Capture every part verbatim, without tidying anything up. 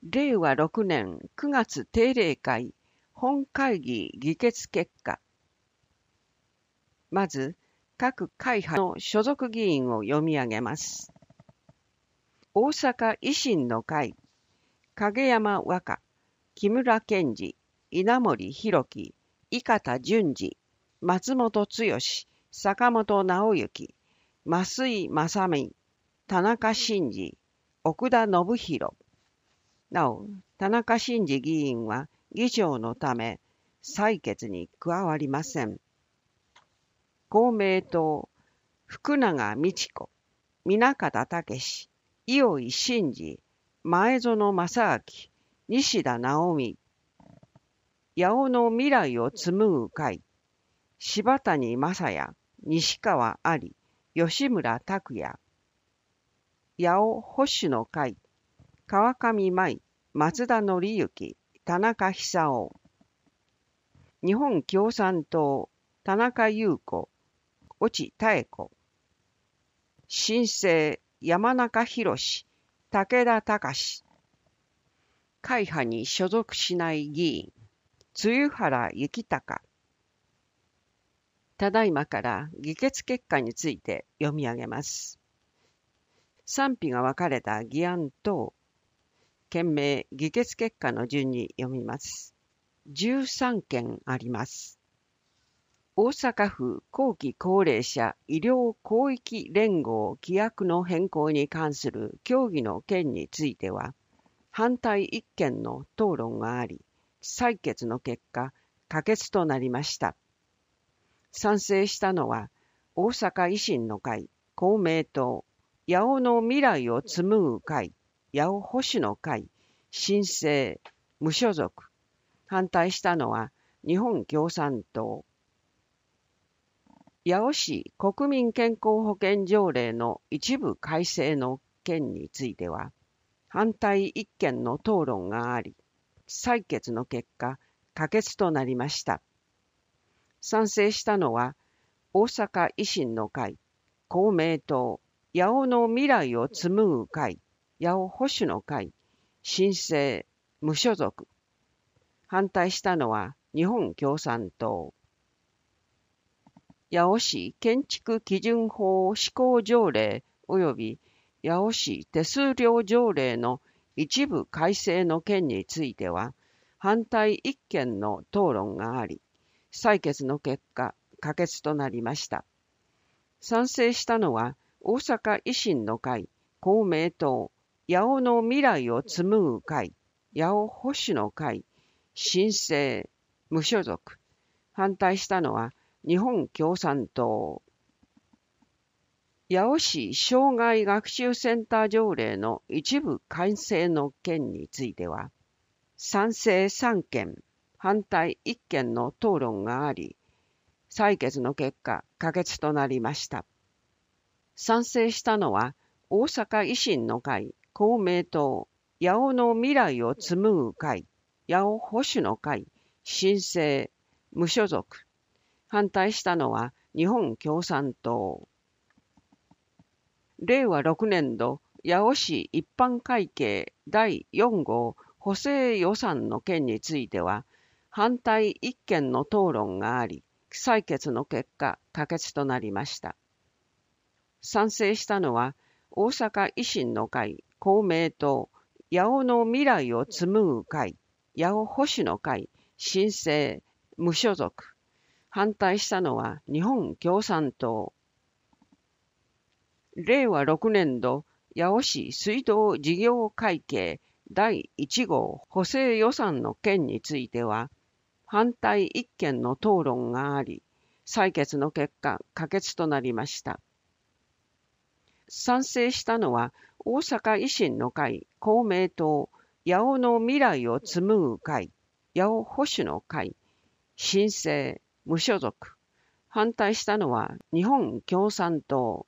れいわろくねんくがつ定例会本会議議決結果。まず、各会派の所属議員を読み上げます。大阪維新の会、影山和歌、木村健二、稲森博樹、伊方淳二、松本剛、坂本直之、増井正美、田中伸二、奥田信弘。なお、田中伸二議員は議長のため採決に加わりません。公明党、福永美智子、南方武史、伊尾真二、前園正明、西田直美、八尾の未来を紡ぐ会、柴谷正也、西川有、吉村拓也、八尾保守の会、川上舞、松田則之、田中久夫、日本共産党、田中優子、越智妙子、新生、山中博史、武田隆、会派に所属しない議員、露原幸隆。ただいまから議決結果について読み上げます。賛否が分かれた議案等、件名議決結果の順に読みます。じゅうさんけんあります。大阪府後期高齢者医療広域連合規約の変更に関する協議の件については、反対いっけんの討論があり、採決の結果、可決となりました。賛成したのは、大阪維新の会、公明党、八尾の未来を紡ぐ会、八尾保守の会、新生、無所属。反対したのは、日本共産党。八尾市国民健康保険条例の一部改正の件については、反対いっけんの討論があり、採決の結果、可決となりました。賛成したのは、大阪維新の会、公明党、八尾の未来を紡ぐ会、八尾保守の会、新生、無所属。反対したのは、日本共産党。八尾市建築基準法施行条例及び八尾市手数料条例の一部改正の件については、反対いっけんの討論があり、採決の結果、可決となりました。賛成したのは、大阪維新の会、公明党、八尾の未来を紡ぐ会、八尾保守の会、新生、無所属。反対したのは、日本共産党。八尾市障害学習センター条例の一部改正の件については、賛成さんけん、反対いっけんの討論があり、採決の結果、可決となりました。賛成したのは、大阪維新の会、公明党、八尾の未来を紡ぐ会、八尾保守の会、新生、無所属。反対したのは、日本共産党。れいわろくねんど、八尾市一般会計だいよんごう補正予算の件については、反対いっけんの討論があり、採決の結果、可決となりました。賛成したのは、大阪維新の会、公明党、八尾の未来を紡ぐ会、八尾保守の会、新生、無所属。反対したのは、日本共産党。れいわろくねんど、八尾市水道事業会計だいいちごう補正予算の件については、反対いっけんの討論があり、採決の結果、可決となりました。賛成したのは、大阪維新の会、公明党、八尾の未来を紡ぐ会、八尾保守の会、新生、無所属。反対したのは、日本共産党。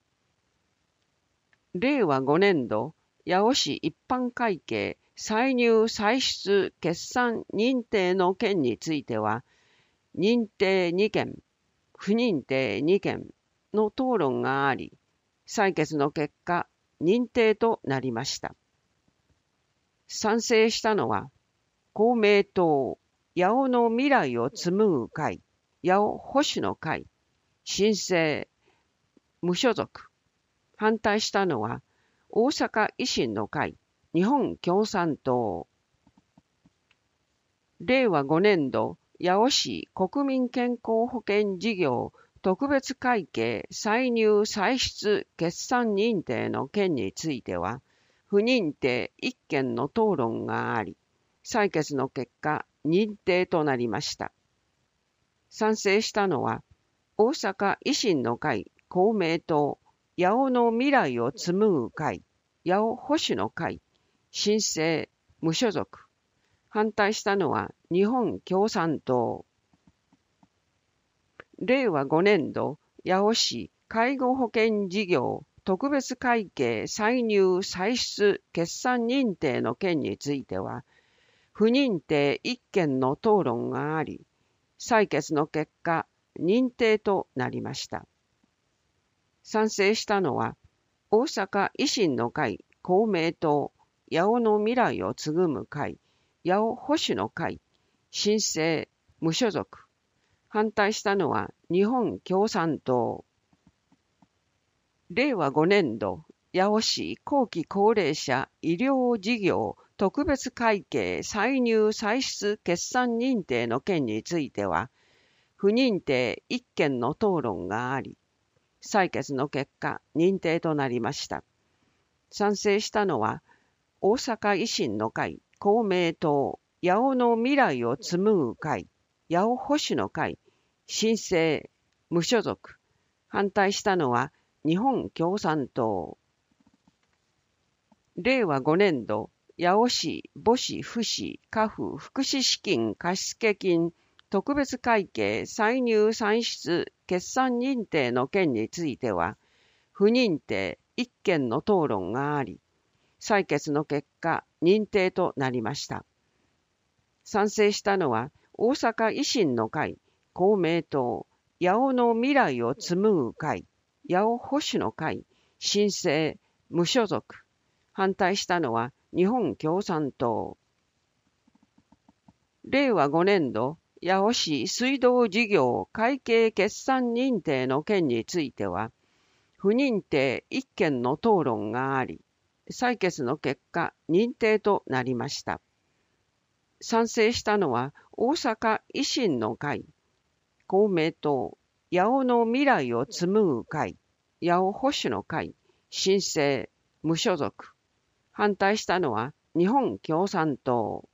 れいわごねんど、八尾市一般会計歳入歳出決算認定の件については、認定にけん、不認定にけんの討論があり、採決の結果、認定となりました。 賛成したのは、公明党、八尾の未来を紡ぐ会、八尾保守の会、新生、無所属。反対したのは、大阪維新の会、日本共産党。れいわごねんど、八尾市国民健康保険事業特別会計歳入歳出決算認定の件については、不認定いっけんの討論があり、採決の結果、認定となりました。賛成したのは、大阪維新の会、公明党、八尾の未来を紡ぐ会、八尾保守の会、新生、無所属。反対したのは日本共産党。れいわごねんど、八尾市介護保険事業特別会計歳入歳出決算認定の件については、不認定いっけんの討論があり、採決の結果、認定となりました。賛成したのは、大阪維新の会、公明党、八尾の未来を継ぐむ会、八尾保守の会、新生、無所属。反対したのは日本共産党。れいわごねんど、八尾市後期高齢者医療事業特別会計歳入歳出決算認定の件については、不認定いっけんの討論があり、採決の結果、認定となりました。賛成したのは、大阪維新の会、公明党、八尾の未来を紡ぐ会、八尾保守の会、新生、無所属。反対したのは日本共産党。れいわごねんど、八尾市母子父子家父福祉資金貸付金特別会計歳入歳出決算認定の件については、不認定いっけんの討論があり、採決の結果、認定となりました。賛成したのは、大阪維新の会、公明党、八尾の未来を紡ぐ会、八尾保守の会、新生、無所属。反対したのは、日本共産党。れいわごねんど、八尾市水道事業会計決算認定の件については、不認定いっけんの討論があり、採決の結果、認定となりました。賛成したのは、大阪維新の会、公明党、八尾の未来を紡ぐ会、八尾保守の会、新生、無所属。反対したのは、日本共産党。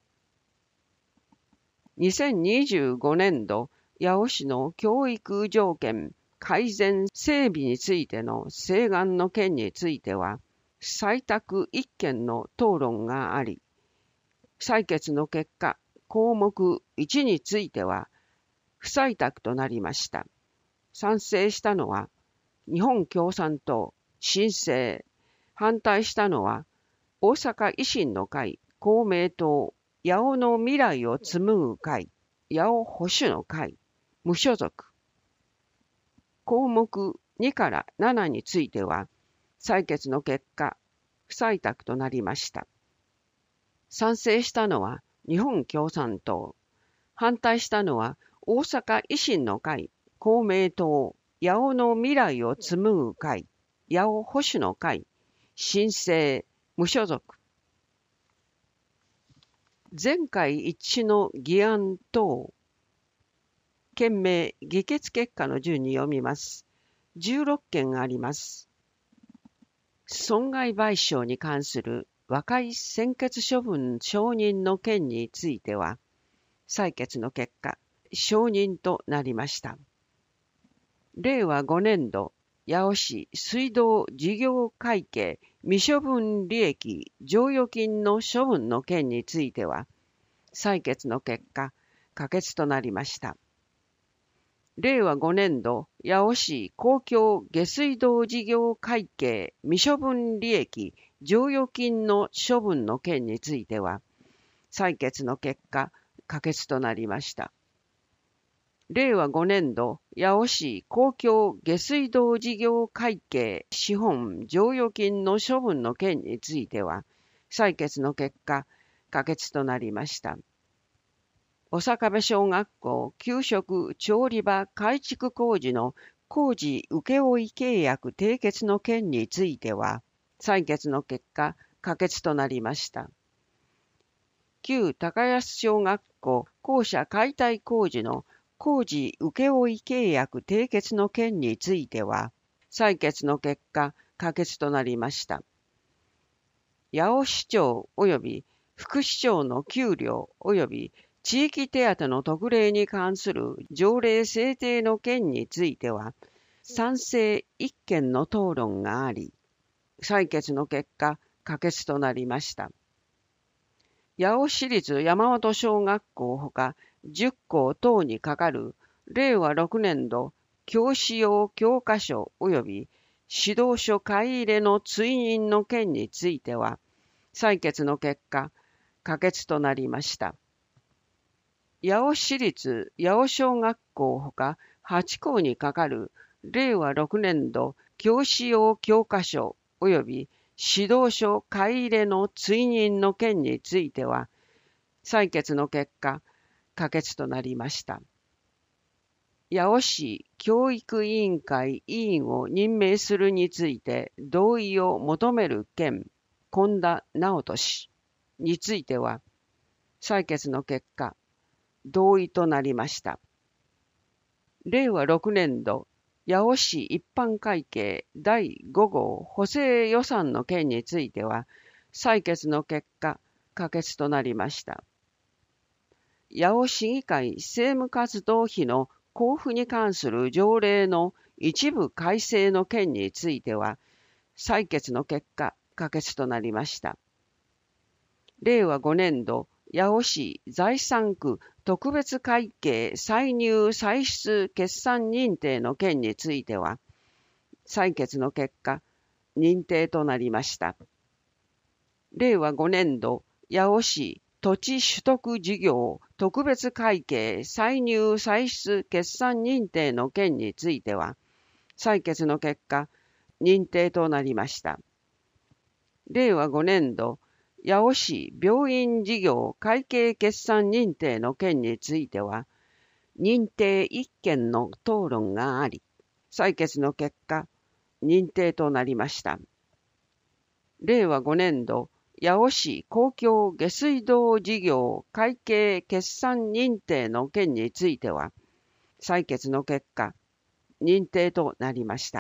にせんにじゅうごねんど、八尾市の教育条件改善整備についての請願の件については、採択いっけんの討論があり、採決の結果、項目いちについては、不採択となりました。賛成したのは、日本共産党、新生。反対したのは、大阪維新の会、公明党、八尾の未来を紡ぐ会、八尾保守の会、無所属。項目にからななについては、採決の結果、不採択となりました。賛成したのは日本共産党。反対したのは大阪維新の会、公明党、八尾の未来を紡ぐ会、八尾保守の会、新生、無所属。全会一致の議案等。件名、議決結果の順に読みます。じゅうろっけんあります。損害賠償に関する和解専決処分承認の件については、採決の結果、承認となりました。れいわごねんど、八尾市水道事業会計未処分利益剰余金の処分の件については、採決の結果、可決となりました。れいわごねんど、八尾市公共下水道事業会計未処分利益剰余金の処分の件については、採決の結果、可決となりました。れいわごねんど、八尾市公共下水道事業会計資本剰余金の処分の件については、採決の結果、 可決となりました。小坂部小学校給食調理場改築工事の工事請負契約締結の件については、採決の結果、可決となりました。旧高安小学校校舎解体工事の工事請負契約締結の件については、採決の結果、可決となりました。八尾市長及び副市長の給料及び地域手当の特例に関する条例制定の件については、賛成一件の討論があり、採決の結果、可決となりました。八尾市立山本小学校ほかじゅっ校等にかかるれいわろくねん度教師用教科書及び指導書買い入れの追認の件については、採決の結果、可決となりました。八尾市立八尾小学校ほかはち校にかかるれいわろくねん度教師用教科書及び指導書買い入れの追認の件については、採決の結果、可決となりました。八尾市教育委員会委員を任命するについて同意を求める件、本田直人氏については、採決の結果、同意となりました。れいわろくねん度八尾市一般会計だいご号補正予算の件については、採決の結果、可決となりました。八尾市議会政務活動費の交付に関する条例の一部改正の件については、採決の結果、可決となりました。れいわごねん度八尾市財産区特別会計歳入歳出決算認定の件については、採決の結果、認定となりました。れいわごねん度八尾市土地取得事業特別会計歳入歳出決算認定の件については、採決の結果、認定となりました。れいわごねん度八尾市病院事業会計決算認定の件については、認定一件の討論があり、採決の結果、認定となりました。れいわごねん度八尾市公共下水道事業会計決算認定の件については、採決の結果、認定となりました。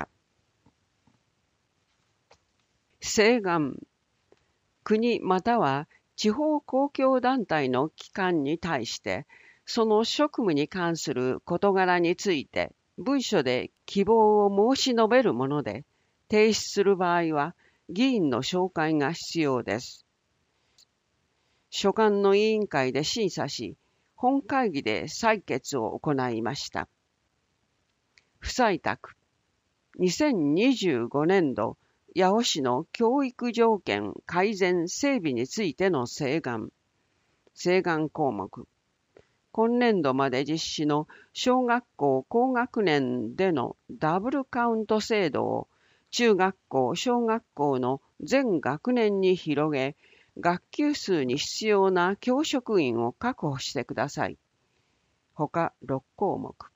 請願。国または地方公共団体の機関に対して、その職務に関する事柄について文書で希望を申し述べるもので、提出する場合は議員の紹介が必要です。所管の委員会で審査し、本会議で採決を行いました。不採択。にせんにじゅうごねん度八尾市の教育条件改善整備についての請願。請願項目。今年度まで実施の小学校高学年でのダブルカウント制度を中学校、小学校の全学年に広げ、学級数に必要な教職員を確保してください。他ろく項目。